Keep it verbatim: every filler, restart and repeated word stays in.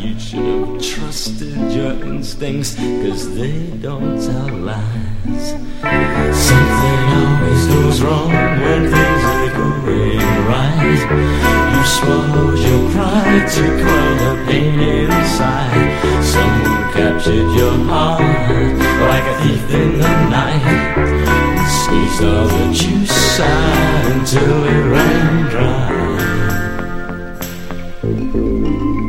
You should have trusted your instincts, cause they don't tell lies. Something always goes wrong when things are going right. You swallowed your pride to quell the pain inside. Someone captured your heart like a thief in the night, squeezed all the juice out until it ran dry.